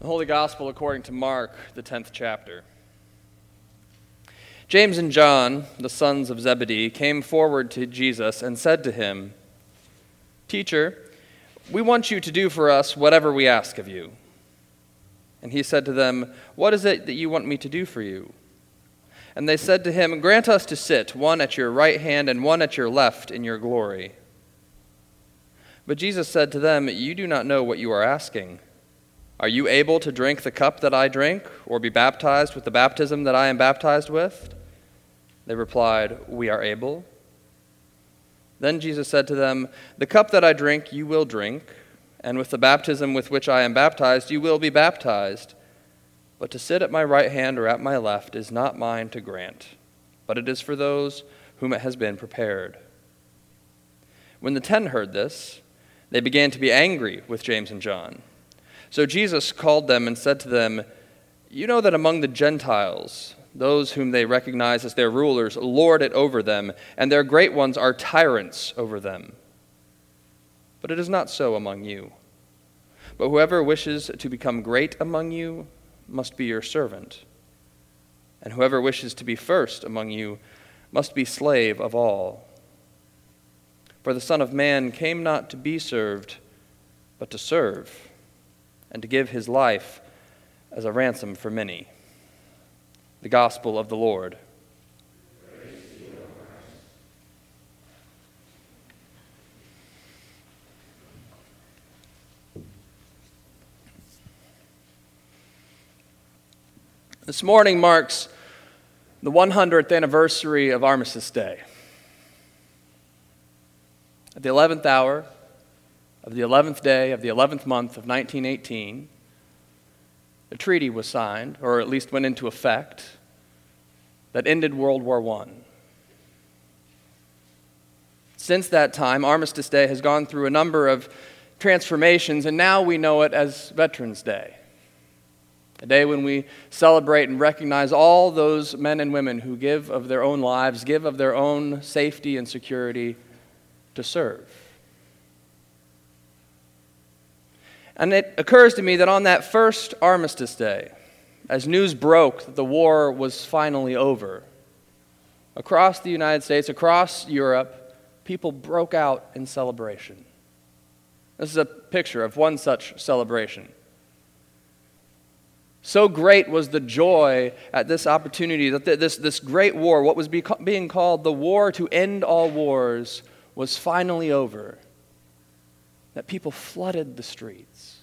The Holy Gospel according to Mark, the 10th chapter. James and John, the sons of Zebedee, came forward to Jesus and said to him, "Teacher, we want you to do for us whatever we ask of you." And he said to them, "What is it that you want me to do for you?" And they said to him, "Grant us to sit, one at your right hand and one at your left, in your glory." But Jesus said to them, "You do not know what you are asking. Are you able to drink the cup that I drink, or be baptized with the baptism that I am baptized with?" They replied, "We are able." Then Jesus said to them, "The cup that I drink you will drink, and with the baptism with which I am baptized you will be baptized. But to sit at my right hand or at my left is not mine to grant, but it is for those whom it has been prepared." When the 10 heard this, they began to be angry with James and John. So Jesus called them and said to them, "You know that among the Gentiles, those whom they recognize as their rulers lord it over them, and their great ones are tyrants over them. But it is not so among you. But whoever wishes to become great among you must be your servant, and whoever wishes to be first among you must be slave of all. For the Son of Man came not to be served, but to serve, and to give his life as a ransom for many." The Gospel of the Lord. This morning marks the 100th anniversary of Armistice Day. At the 11th hour of the 11th day of the 11th month of 1918, a treaty was signed, or at least went into effect, that ended World War I. Since that time, Armistice Day has gone through a number of transformations, and now we know it as Veterans Day, a day when we celebrate and recognize all those men and women who give of their own lives, give of their own safety and security to serve. And it occurs to me that on that first Armistice Day, as news broke that the war was finally over, across the United States, across Europe, people broke out in celebration. This is a picture of one such celebration. So great was the joy at this opportunity that this great war, what was being called the war to end all wars, was finally over, that people flooded the streets.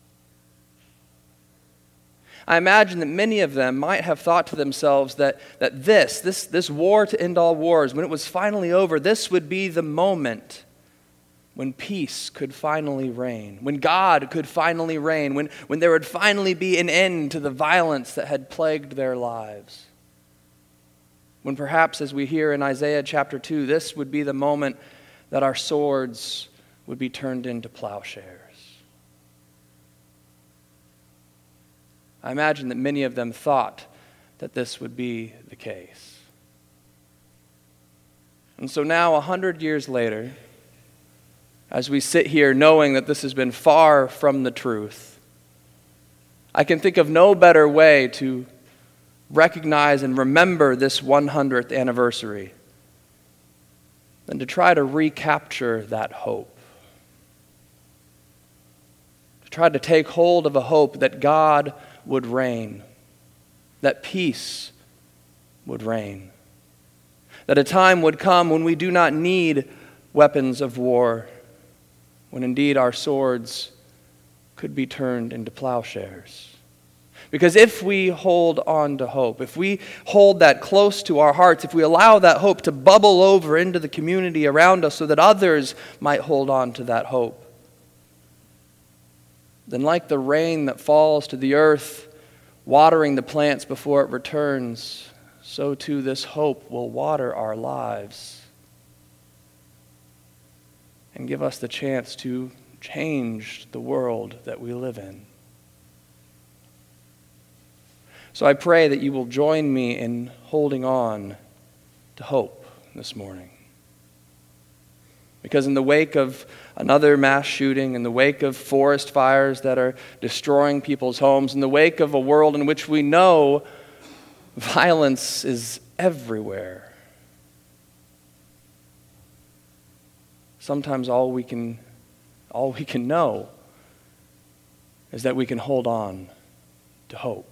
I imagine that many of them might have thought to themselves that this war to end all wars, when it was finally over, this would be the moment when peace could finally reign, when God could finally reign, when there would finally be an end to the violence that had plagued their lives. When perhaps, as we hear in Isaiah chapter 2, this would be the moment that our swords would be turned into plowshares. I imagine that many of them thought that this would be the case. And so now, 100 years later, as we sit here knowing that this has been far from the truth, I can think of no better way to recognize and remember this 100th anniversary than to try to recapture that hope. To try to take hold of a hope that God would reign, that peace would reign, that a time would come when we do not need weapons of war, when indeed our swords could be turned into plowshares. Because if we hold on to hope, if we hold that close to our hearts, if we allow that hope to bubble over into the community around us so that others might hold on to that hope, then like the rain that falls to the earth, watering the plants before it returns, so too this hope will water our lives and give us the chance to change the world that we live in. So I pray that you will join me in holding on to hope this morning. Because in the wake of another mass shooting, in the wake of forest fires that are destroying people's homes, in the wake of a world in which we know violence is everywhere, sometimes all we can know is that we can hold on to hope.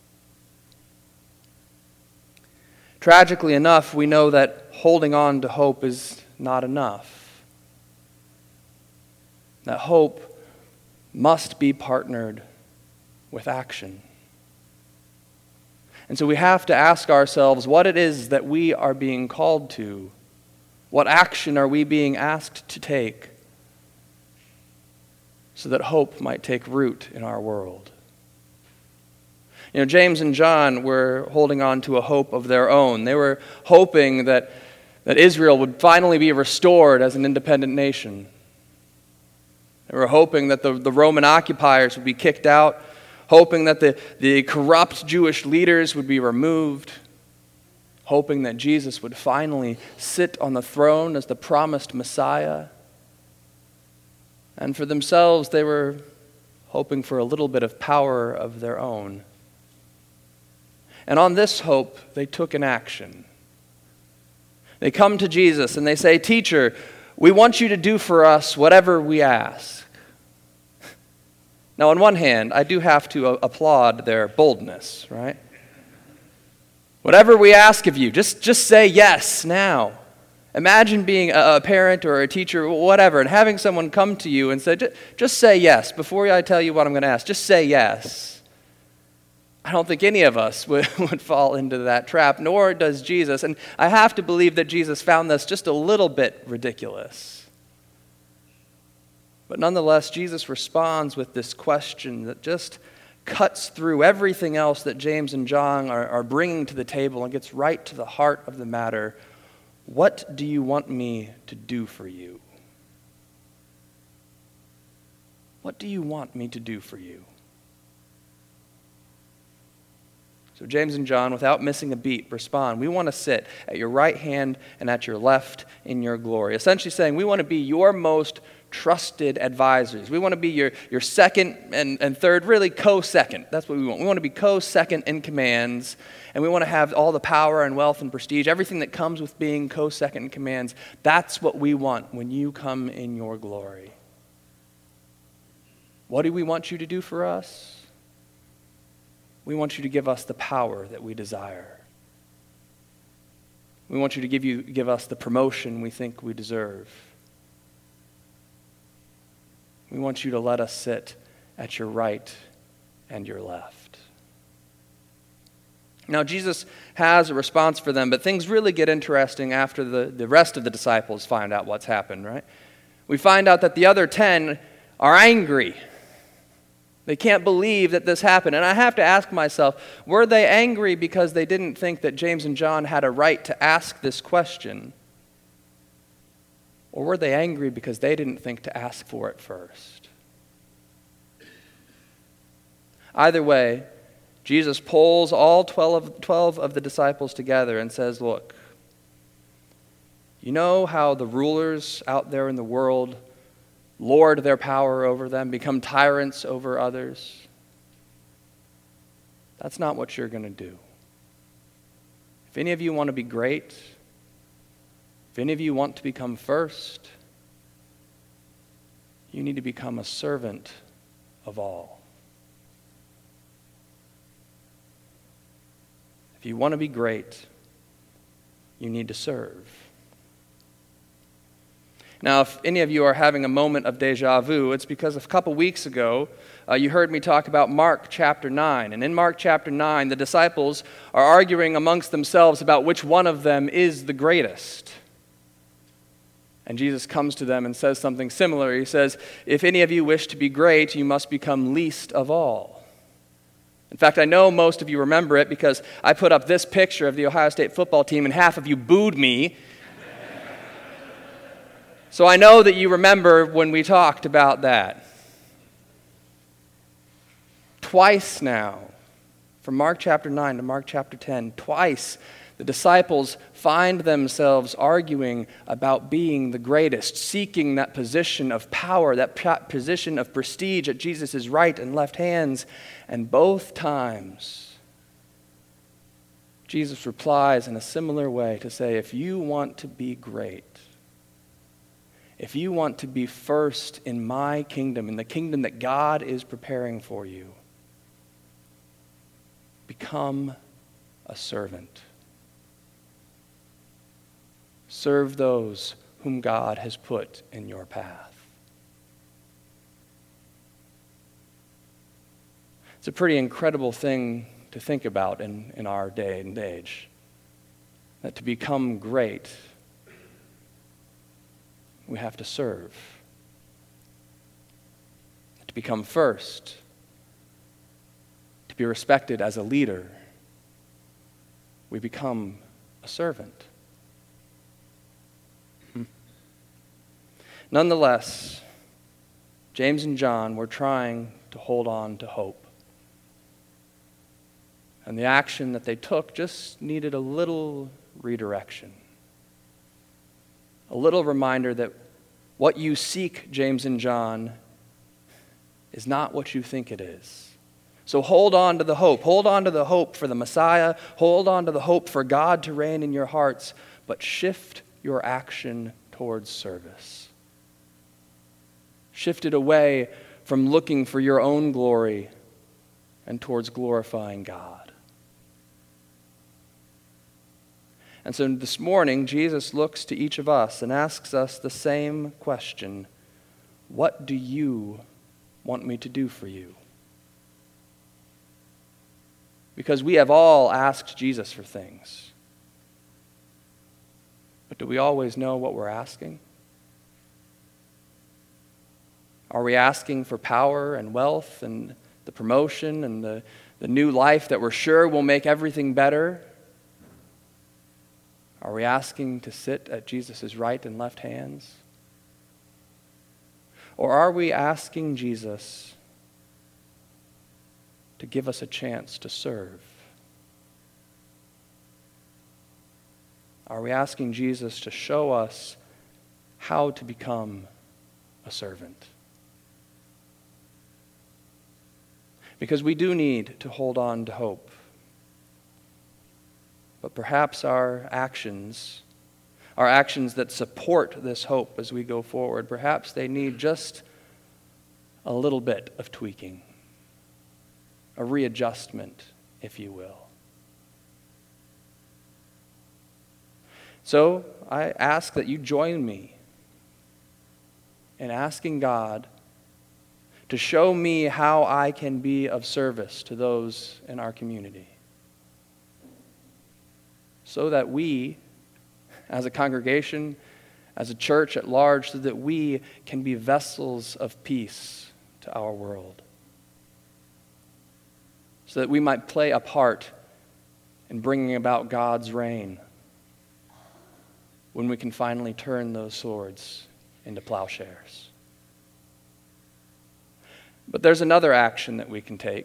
Tragically enough, we know that holding on to hope is not enough. That hope must be partnered with action. And so we have to ask ourselves what it is that we are being called to. What action are we being asked to take so that hope might take root in our world? You know, James and John were holding on to a hope of their own. They were hoping that Israel would finally be restored as an independent nation. They were hoping that the Roman occupiers would be kicked out, hoping that the corrupt Jewish leaders would be removed, hoping that Jesus would finally sit on the throne as the promised Messiah. And for themselves, they were hoping for a little bit of power of their own. And on this hope, they took an action. They come to Jesus and they say, "Teacher, we want you to do for us whatever we ask." Now, on one hand, I do have to applaud their boldness, right? Whatever we ask of you, just say yes now. Imagine being a parent or a teacher, or whatever, and having someone come to you and say, just say yes. Before I tell you what I'm going to ask, just say yes. I don't think any of us would fall into that trap, nor does Jesus. And I have to believe that Jesus found this just a little bit ridiculous. But nonetheless, Jesus responds with this question that just cuts through everything else that James and John are bringing to the table and gets right to the heart of the matter. What do you want me to do for you? What do you want me to do for you? So James and John, without missing a beat, respond, "We want to sit at your right hand and at your left in your glory." Essentially saying, we want to be your most trusted advisors. We want to be your second and third, really co-second. That's what we want. We want to be co-second in commands, and we want to have all the power and wealth and prestige, everything that comes with being co-second in commands. That's what we want when you come in your glory. What do we want you to do for us? We want you to give us the power that we desire. We want you to give us the promotion we think we deserve. We want you to let us sit at your right and your left. Now, Jesus has a response for them, but things really get interesting after the rest of the disciples find out what's happened, right? We find out that the other 10 are angry. They can't believe that this happened. And I have to ask myself, were they angry because they didn't think that James and John had a right to ask this question? Or were they angry because they didn't think to ask for it first? Either way, Jesus pulls all 12 of the disciples together and says, "Look, you know how the rulers out there in the world lord their power over them, become tyrants over others? That's not what you're going to do. If any of you want to be great, if any of you want to become first, you need to become a servant of all. If you want to be great, you need to serve." Now, if any of you are having a moment of deja vu, it's because a couple weeks ago, you heard me talk about Mark chapter 9. And in Mark chapter 9, the disciples are arguing amongst themselves about which one of them is the greatest. And Jesus comes to them and says something similar. He says, "If any of you wish to be great, you must become least of all." In fact, I know most of you remember it because I put up this picture of the Ohio State football team and half of you booed me. So I know that you remember when we talked about that. Twice now, from Mark chapter 9 to Mark chapter 10, twice the disciples find themselves arguing about being the greatest, seeking that position of power, that position of prestige at Jesus' right and left hands. And both times, Jesus replies in a similar way to say, if you want to be great, if you want to be first in my kingdom, in the kingdom that God is preparing for you, become a servant. Serve those whom God has put in your path. It's a pretty incredible thing to think about in our day and age. That to become great, we have to serve. To become first, to be respected as a leader, we become a servant. Nonetheless, James and John were trying to hold on to hope. And the action that they took just needed a little redirection. A little reminder that what you seek, James and John, is not what you think it is. So hold on to the hope. Hold on to the hope for the Messiah. Hold on to the hope for God to reign in your hearts. But shift your action towards service. Shift it away from looking for your own glory and towards glorifying God. And so this morning, Jesus looks to each of us and asks us the same question: what do you want me to do for you? Because we have all asked Jesus for things. But do we always know what we're asking? Are we asking for power and wealth and the promotion and the new life that we're sure will make everything better? Are we asking to sit at Jesus' right and left hands? Or are we asking Jesus to give us a chance to serve? Are we asking Jesus to show us how to become a servant? Because we do need to hold on to hope. But perhaps our actions that support this hope as we go forward, perhaps they need just a little bit of tweaking, a readjustment, if you will. So I ask that you join me in asking God to show me how I can be of service to those in our community, so that we, as a congregation, as a church at large, so that we can be vessels of peace to our world, so that we might play a part in bringing about God's reign when we can finally turn those swords into plowshares. But there's another action that we can take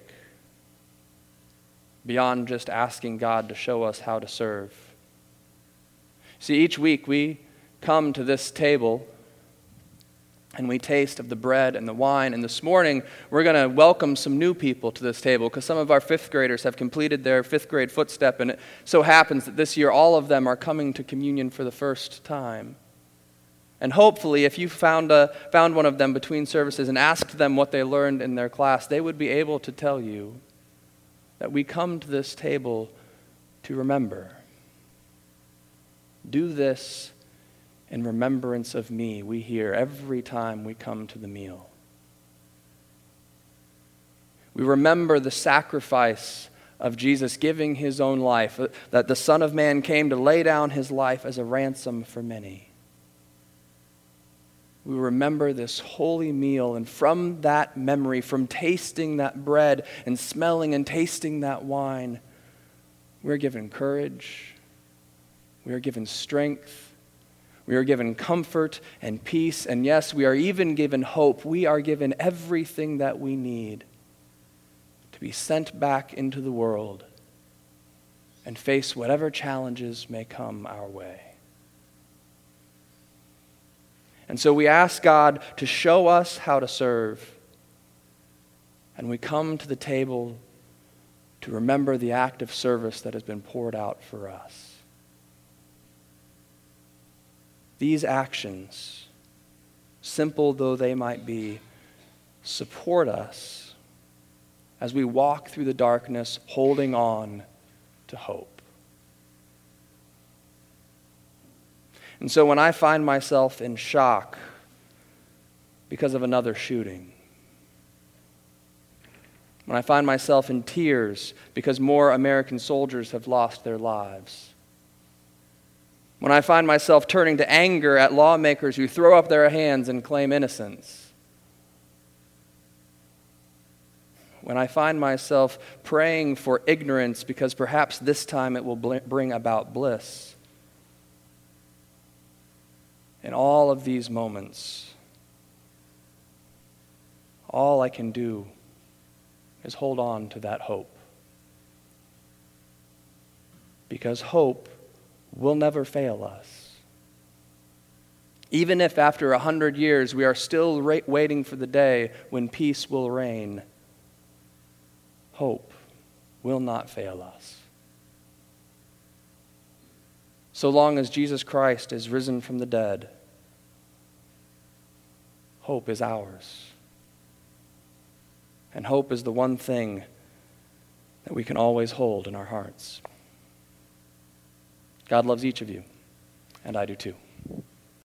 beyond just asking God to show us how to serve. See, each week we come to this table and we taste of the bread and the wine. And this morning we're going to welcome some new people to this table because some of our fifth graders have completed their fifth grade footstep. And it so happens that this year all of them are coming to communion for the first time. And hopefully, if you found one of them between services and asked them what they learned in their class, they would be able to tell you that we come to this table to remember. Do this in remembrance of me, we hear every time we come to the meal. We remember the sacrifice of Jesus giving his own life, that the Son of Man came to lay down his life as a ransom for many. We remember this holy meal, and from that memory, from tasting that bread and smelling and tasting that wine, we're given courage, we are given strength, we are given comfort and peace, and yes, we are even given hope. We are given everything that we need to be sent back into the world and face whatever challenges may come our way. And so we ask God to show us how to serve, and we come to the table to remember the act of service that has been poured out for us. These actions, simple though they might be, support us as we walk through the darkness holding on to hope. And so when I find myself in shock because of another shooting, when I find myself in tears because more American soldiers have lost their lives, when I find myself turning to anger at lawmakers who throw up their hands and claim innocence, when I find myself praying for ignorance because perhaps this time it will bring about bliss, in all of these moments, all I can do is hold on to that hope. Because hope will never fail us. Even if after 100 years we are still waiting for the day when peace will reign, hope will not fail us. So long as Jesus Christ is risen from the dead, hope is ours. And hope is the one thing that we can always hold in our hearts. God loves each of you, and I do too.